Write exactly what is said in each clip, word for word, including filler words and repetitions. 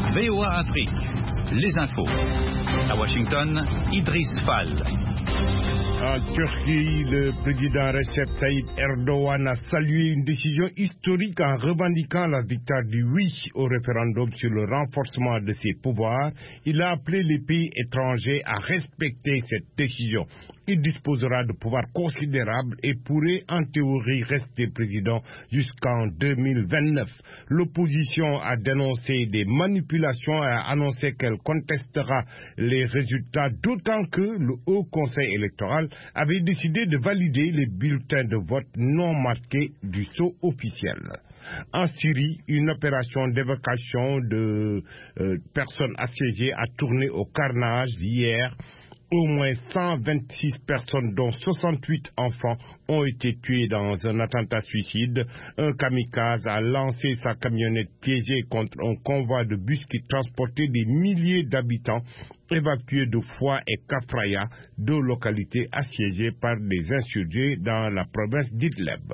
V O A Afrique, les infos. À Washington, Idriss Fall. En Turquie, le président Recep Tayyip Erdogan a salué une décision historique en revendiquant la victoire du oui au référendum sur le renforcement de ses pouvoirs. Il a appelé les pays étrangers à respecter cette décision. Il disposera de pouvoirs considérables et pourrait en théorie rester président jusqu'en deux mille vingt-neuf. L'opposition a dénoncé des manipulations et a annoncé qu'elle contestera les résultats, d'autant que le Haut Conseil électoral avait décidé de valider les bulletins de vote non marqués du sceau officiel. En Syrie, une opération d'évacuation de euh, personnes assiégées a tourné au carnage hier. Au moins cent vingt-six personnes, dont soixante-huit enfants, ont été tués dans un attentat suicide. Un kamikaze a lancé sa camionnette piégée contre un convoi de bus qui transportait des milliers d'habitants évacués de Foua et Kafraya, deux localités assiégées par des insurgés dans la province d'Idlib.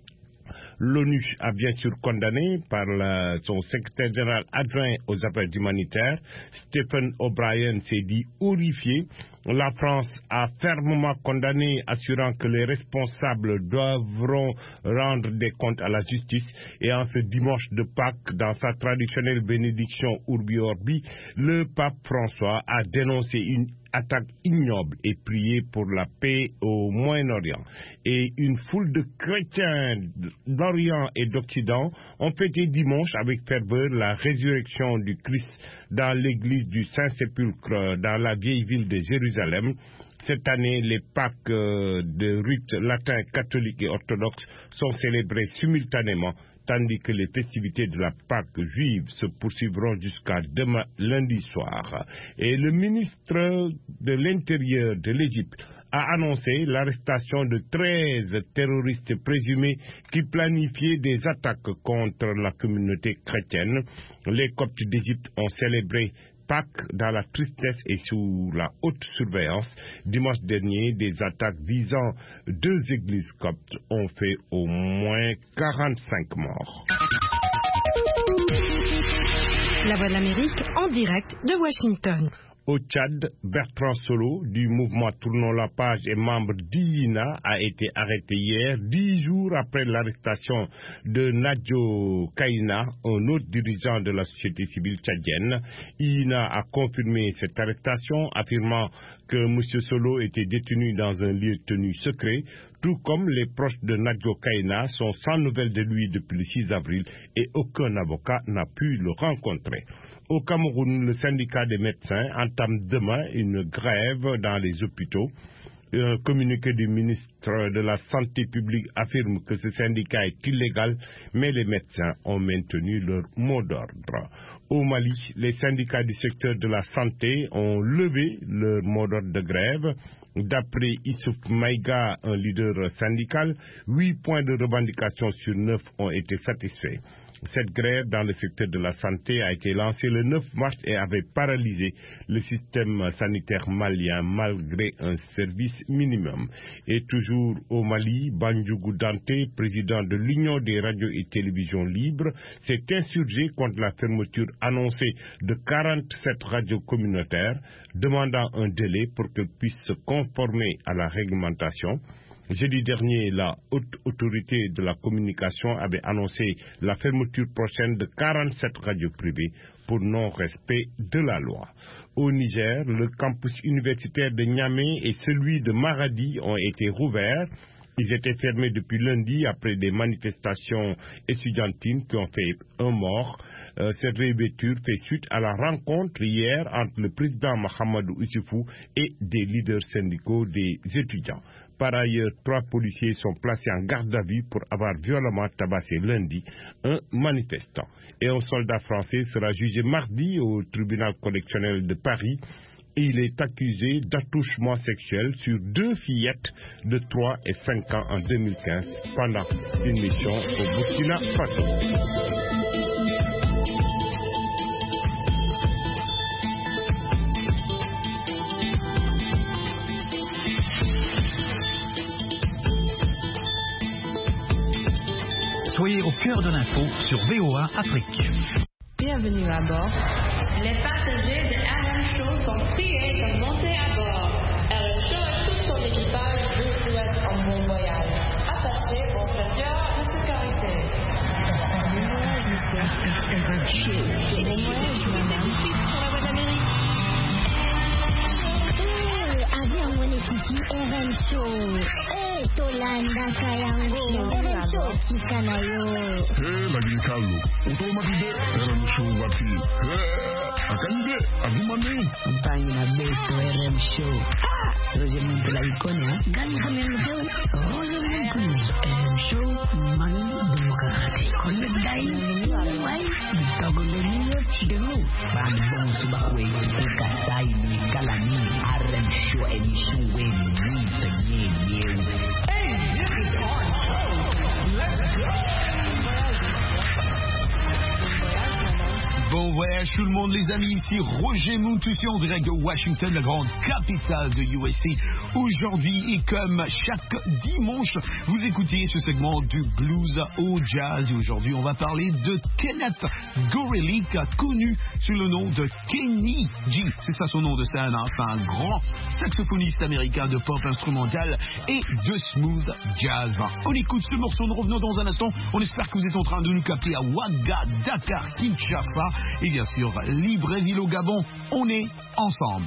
L'ONU a bien sûr condamné par la, son secrétaire général adjoint aux affaires humanitaires, Stephen O'Brien, s'est dit horrifié. La France a fermement condamné, assurant que les responsables devront rendre des comptes à la justice. Et en ce dimanche de Pâques, dans sa traditionnelle bénédiction Urbi Orbi, le pape François a dénoncé une attaque ignoble et prié pour la paix au Moyen-Orient. Et une foule de chrétiens d'Orient et d'Occident ont fêté dimanche avec ferveur la résurrection du Christ dans l'église du Saint-Sépulcre dans la vieille ville de Jérusalem. Cette année, les Pâques de rite latin, catholique et orthodoxe sont célébrées simultanément, tandis que les festivités de la Pâque juive se poursuivront jusqu'à demain lundi soir. Et le ministre de l'Intérieur de l'Égypte a annoncé l'arrestation de treize terroristes présumés qui planifiaient des attaques contre la communauté chrétienne. Les Coptes d'Égypte ont célébré Pâques dans la tristesse et sous la haute surveillance. Dimanche dernier, des attaques visant deux églises coptes ont fait au moins quarante-cinq morts. La Voix de l'Amérique en direct de Washington. Au Tchad, Bertrand Solo, du mouvement Tournons la page et membre d'I N A, a été arrêté hier, dix jours après l'arrestation de Nadio Kaina, un autre dirigeant de la société civile tchadienne. I N A a confirmé cette arrestation, affirmant que M. Solo était détenu dans un lieu tenu secret, tout comme les proches de Nadio Kaina sont sans nouvelles de lui depuis le six avril et aucun avocat n'a pu le rencontrer. Au Cameroun, le syndicat des médecins entame demain une grève dans les hôpitaux. Un communiqué du ministre de la Santé publique affirme que ce syndicat est illégal, mais les médecins ont maintenu leur mot d'ordre. Au Mali, les syndicats du secteur de la santé ont levé leur mot d'ordre de grève. D'après Issouf Maïga, un leader syndical, huit points de revendication sur neuf ont été satisfaits. Cette grève dans le secteur de la santé a été lancée le neuf mars et avait paralysé le système sanitaire malien malgré un service minimum. Et toujours au Mali, Bandjougou Danté, président de l'Union des radios et télévisions libres, s'est insurgé contre la fermeture annoncée de quarante-sept radios communautaires, demandant un délai pour qu'elles puissent se conformer à la réglementation. Jeudi dernier, la haute autorité de la communication avait annoncé la fermeture prochaine de quarante-sept radios privées pour non-respect de la loi. Au Niger, le campus universitaire de Niamey et celui de Maradi ont été rouverts. Ils étaient fermés depuis lundi après des manifestations étudiantines qui ont fait un mort. Euh, cette réouverture fait suite à la rencontre hier entre le président Mahamadou Issoufou et des leaders syndicaux des étudiants. Par ailleurs, trois policiers sont placés en garde à vue pour avoir violemment tabassé lundi un manifestant. Et un soldat français sera jugé mardi au tribunal correctionnel de Paris. Et il est accusé d'attouchement sexuel sur deux fillettes de trois et cinq ans en deux mille quinze pendant une mission au Burkina Faso. Soyez au cœur de l'info sur V O A Afrique. Bienvenue à bord. Les passagers de R M Show sont priés de monter à bord. R M Show et tout son équipage vous souhaitent un bon voyage. Attachez vos ceintures de sécurité. Avion mwenyekiti R M Show. Eh, Tolanda Kayango. R M Show kikana yo. Eh, lagi kalu. Otomatis R M Show wati. Eh, akan dia agumane. Kampanye na beto R M Show. Ah, Roger Muntu la ikonya. Gani kami show. Roger Muntu. R M Show mani demokrasi. Konde dai. Wai. Togo leniyo chido. Bambong subakwe kasai ni kalani R M Show emission we ni penye new. Hey, this is our show. Let's go. Bon voyage tout le monde les amis, ici Roger Montoussy en direct de Washington, la grande capitale de U S A. Aujourd'hui et comme chaque dimanche, vous écoutez ce segment du blues au jazz. Et aujourd'hui on va parler de Kenneth Gorelick, connu sous le nom de Kenny G. C'est ça son nom de scène, hein? C'est un grand saxophoniste américain de pop instrumental et de smooth jazz. On écoute ce morceau, nous revenons dans un instant. On espère que vous êtes en train de nous capter à Ouaga, Dakar, Kinshasa. Et bien sûr, Libreville au Gabon, on est ensemble.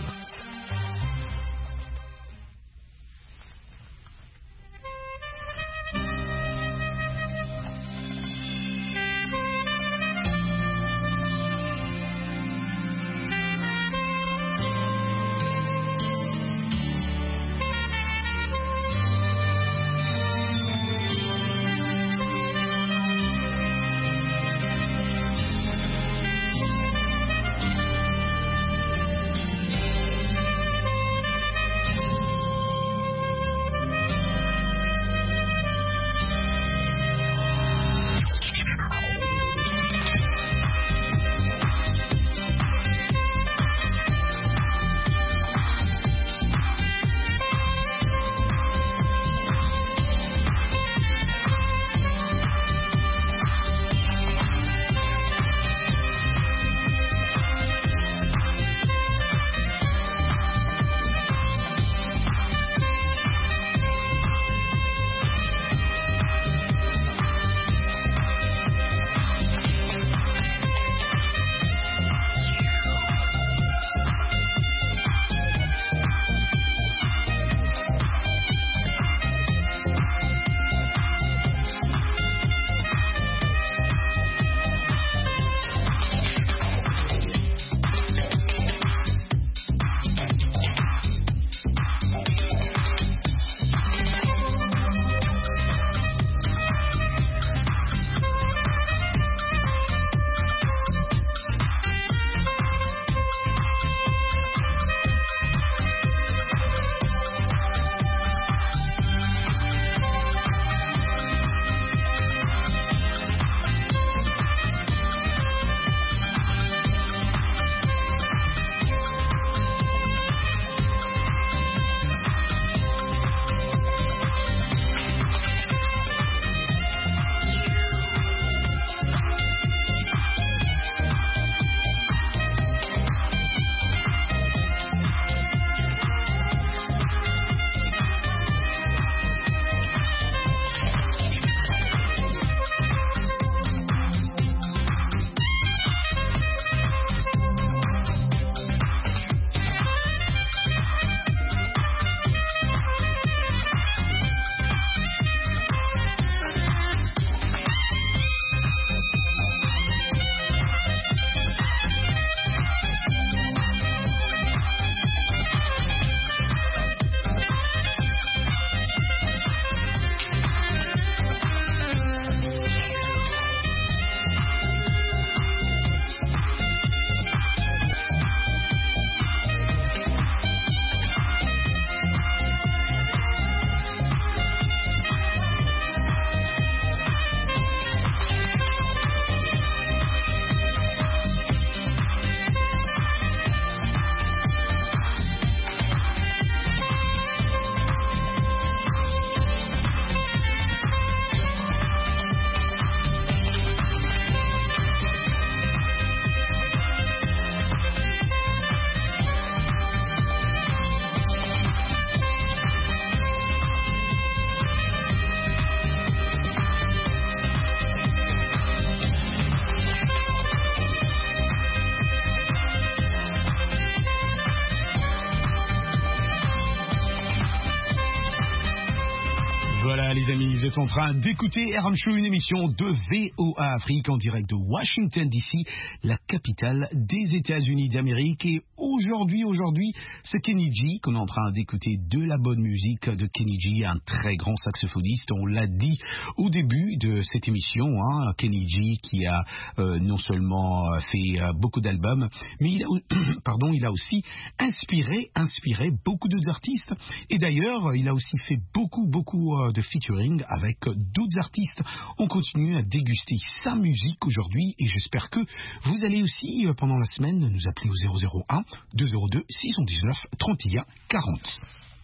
vous êtes en train d'écouter R M Show, une émission de V O A Afrique en direct de Washington D C, la capitale des États-Unis d'Amérique. Et aujourd'hui, aujourd'hui, c'est Kenny G qu'on est en train d'écouter, de la bonne musique de Kenny G, un très grand saxophoniste. On l'a dit au début de cette émission, hein, Kenny G qui a euh, non seulement fait euh, beaucoup d'albums, mais il a, pardon, il a aussi inspiré, inspiré beaucoup d'autres artistes. Et d'ailleurs, il a aussi fait beaucoup, beaucoup euh, de featuring avec d'autres artistes. On continue à déguster sa musique aujourd'hui et j'espère que vous allez aussi, euh, pendant la semaine, nous appeler au zéro zéro un deux zéro deux six un neuf trente et un quarante.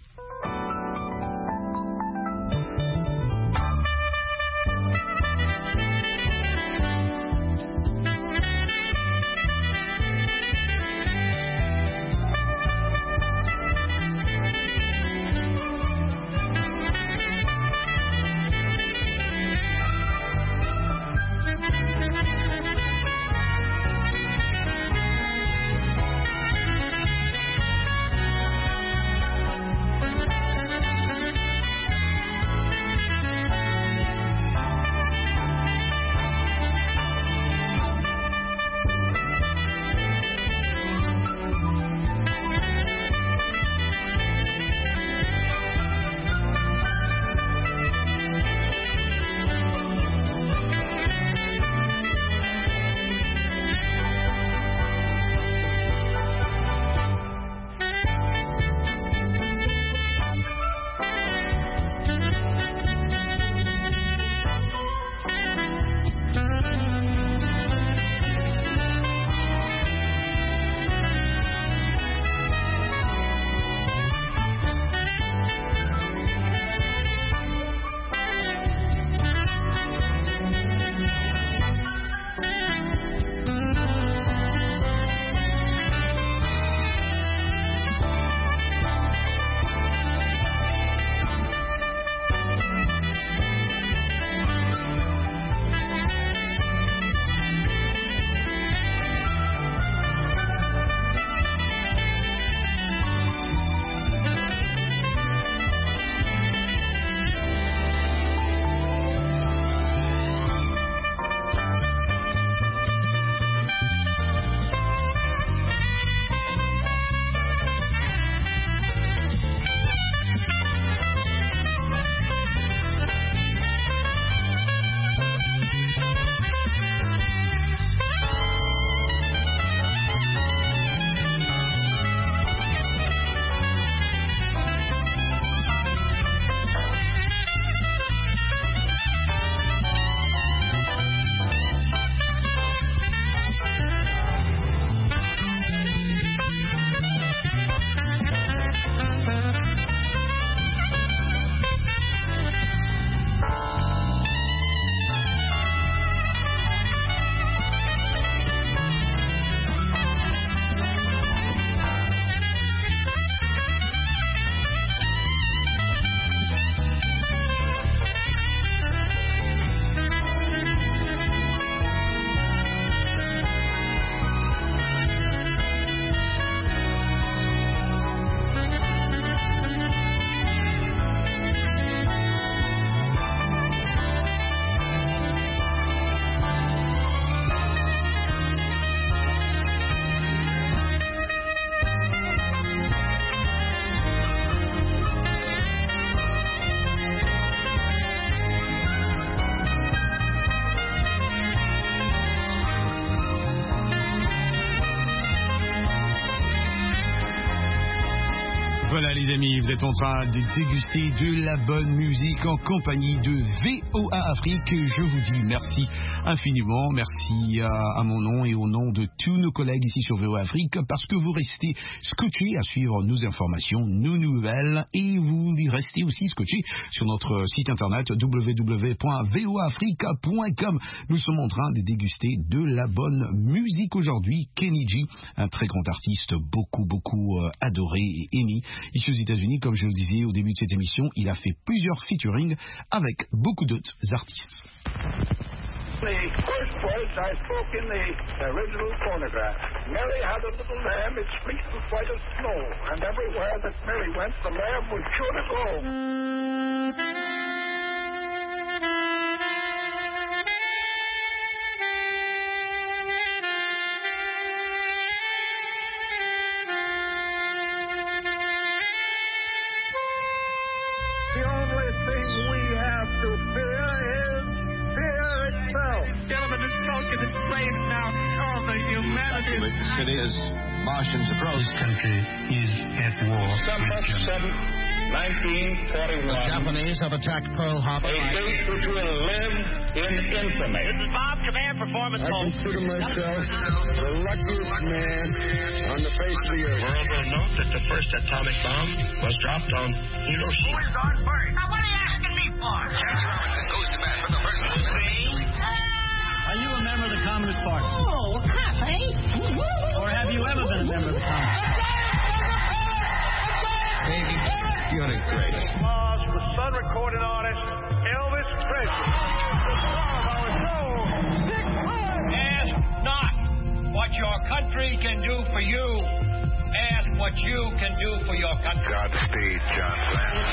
Voilà les amis, vous êtes en train de déguster de la bonne musique en compagnie de V O A Afrique. Je vous dis merci infiniment, merci à, à mon nom et au nom de tous nos collègues ici sur V O A Afrique parce que vous restez scotchés à suivre nos informations, nos nouvelles et vous restez aussi scotchés sur notre site internet w w w point v o a africa point com. Nous sommes en train de déguster de la bonne musique aujourd'hui. Kenny G, un très grand artiste, beaucoup beaucoup euh, adoré et aimé ici aux États-Unis. Comme je le disais au début de cette émission, il a fait plusieurs featuring avec beaucoup d'autres artistes. The first words I spoke in the original phonograph. Mary had a little lamb, its fleece was white as snow, and everywhere that Mary went, the lamb was sure to go. in its place now. Oh, the humanity. With the city as Martians approach. This country is at war. December seventh, nineteen forty-one. The Japanese have attacked Pearl Harbor. A date which will live in infamy. This is Bob, Command Performance I Home. consider myself the luckiest man on the face of the earth. The world will note that the first atomic bomb was dropped on Hiroshima. Who is on first? Now, what are you asking me for? James Robinson goes to bat for the first time. Are you a member of the Communist Party? Oh, happy. Or have you ever been a member of the Communist Party? Baby, you're the greatest. Mars with sun recording artist Elvis Presley. The star of our show, Dick Clark. Ask not what your country can do for you. Ask what you can do for your country. Godspeed, John Glenn.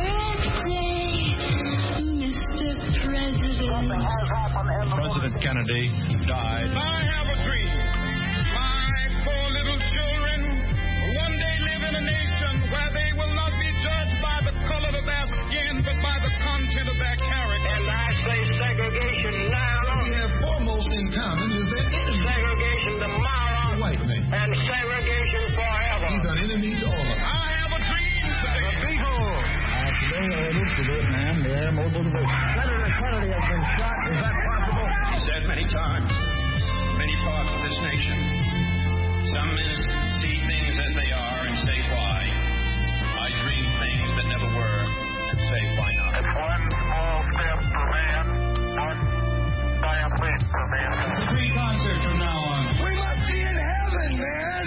Mister President. President Kennedy died. I have a dream. My four little children one day live in a nation where they will not be judged by the color of their skin, but by the content of their character. And I say segregation now. We have foremost in common is that enemy. Segregation tomorrow. White man. And segregation forever. He's an enemy to all of us. I have a dream today. The Beatles. Uh, today ordered to Vietnam, the air mobile division. Senator Kennedy has been shot. Is that possible? He said many times, many parts of this nation, some men see things as they are and say why. I dream things that never were and say why not. It's one small step for man, one giant leap for man. It's a free concert from now on. We must be in heaven, man.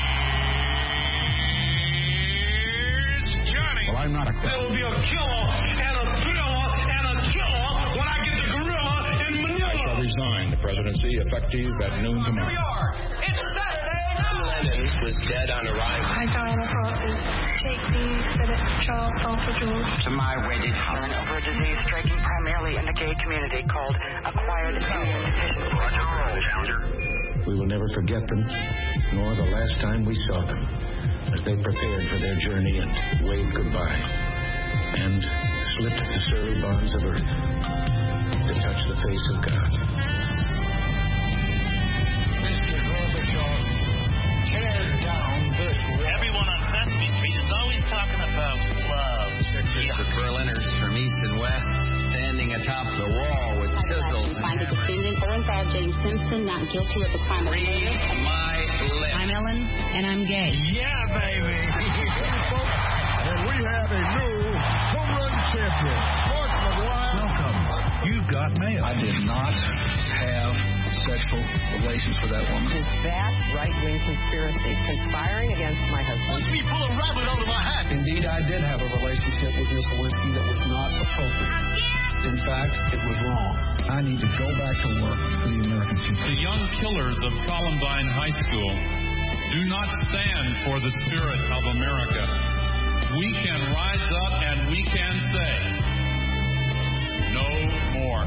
It's Johnny. Well, I'm not a There will be a killer and a killer and a killer when I get the gorilla in Manila. I shall resign the presidency effective at noon tomorrow. New York. It's Saturday. Lennon was dead on arrival. Hi, Diana Crosses. Jake B. Philip Charles Alpha George. To my wedded husband. Over a disease striking primarily in the gay community called acquired immune deficiency. We will never forget them, nor the last time we saw them, as they prepared for their journey and waved goodbye, and slipped the surly bonds of earth to touch the face of God. Mister Gorbachev, tear down this wall. Everyone on Sesame Street is always talking about love. Pictures of Berliners from east and west standing atop the wall with chisels. We find the defendant, Orenthal James Simpson, not guilty of the crime of murder. My lips. I'm Ellen, and I'm gay. Yeah, baby. And we have a new home run champion, Mark McGwire. Welcome. You've got mail. I did not have sexual relations with that woman. This vast right-wing conspiracy conspiring against my husband. Watch me pull a rabbit out of my hat. Indeed, I did have a relationship with Miss Lewinsky that was not appropriate. In fact, it was wrong. I need to go back to work for the American people. The young killers of Columbine High School do not stand for the spirit of America. We can rise up and we can say, no more.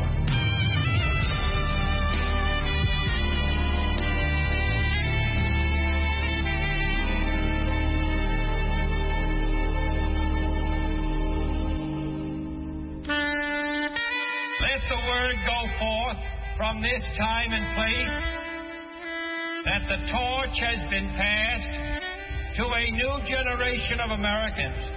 Let the word go forth from this time and place that the torch has been passed to a new generation of Americans.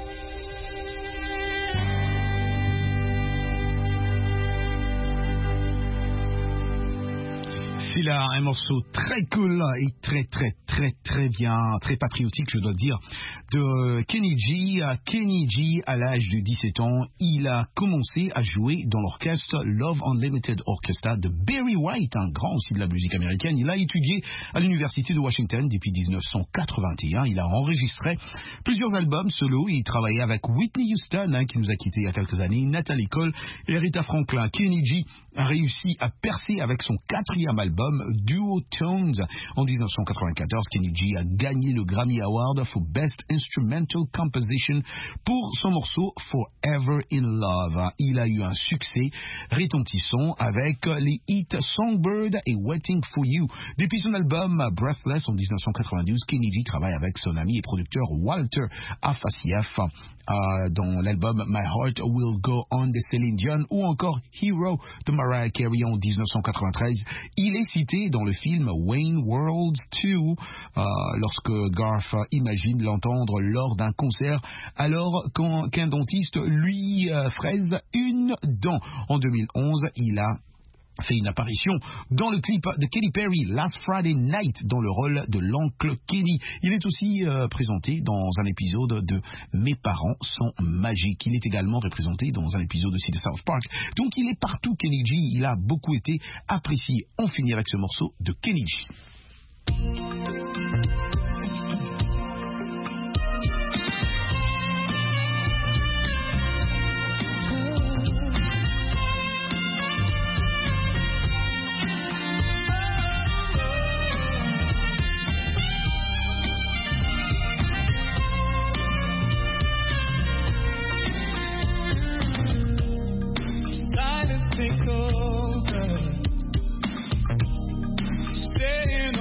C'est là un morceau très cool et très très très très bien, très patriotique je dois dire, de Kenny G. Kenny G, à l'âge de dix-sept ans, il a commencé à jouer dans l'orchestre Love Unlimited Orchestra de Barry White, un grand aussi de la musique américaine. Il a étudié à l'université de Washington depuis dix-neuf cent quatre-vingt-un. Il a enregistré plusieurs albums solo et il travaillait avec Whitney Houston, hein, qui nous a quittés il y a quelques années, Natalie Cole et Aretha Franklin. Kenny G a réussi à percer avec son quatrième album l'album Duo Tones. En dix-neuf cent quatre-vingt-quatorze, Kenny G a gagné le Grammy Award for Best Instrumental Composition pour son morceau Forever in Love. Il a eu un succès retentissant avec les hits Songbird et Waiting for You. Depuis son album Breathless en dix-neuf cent quatre-vingt-douze, Kenny G travaille avec son ami et producteur Walter Afassieff euh, dans l'album My Heart Will Go On de Céline Dion ou encore Hero de Mariah Carey en dix-neuf cent quatre-vingt-treize. Il est cité dans le film Wayne World deux euh, lorsque Garth imagine l'entendre lors d'un concert alors qu'un dentiste lui euh, fraise une dent. En deux mille onze, il a fait une apparition dans le clip de Katy Perry, Last Friday Night, dans le rôle de l'oncle Kenny. Il est aussi euh, présenté dans un épisode de Mes parents sont magiques. Il est également représenté dans un épisode aussi de South Park. Donc il est partout, Kenny G. Il a beaucoup été apprécié. On finit avec ce morceau de Kenny G. Staying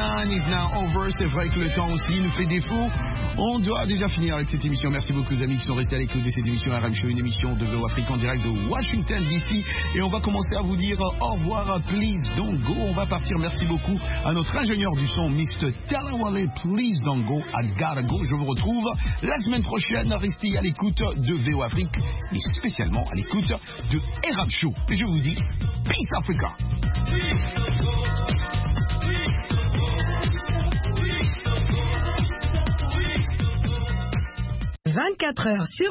time is now over. C'est vrai que le temps aussi nous fait défaut. On doit déjà finir avec cette émission. Merci beaucoup aux amis qui sont restés à l'écoute de cette émission R M Show, une émission de V O Afrique en direct de Washington D C. Et on va commencer à vous dire au revoir. Please don't go. On va partir. Merci beaucoup à notre ingénieur du son, mister Talawale. Please don't go. I gotta go. Je vous retrouve la semaine prochaine. Restez à l'écoute de V O Afrique et spécialement à l'écoute de R M Show. Et je vous dis Peace Africa. vingt-quatre heures sur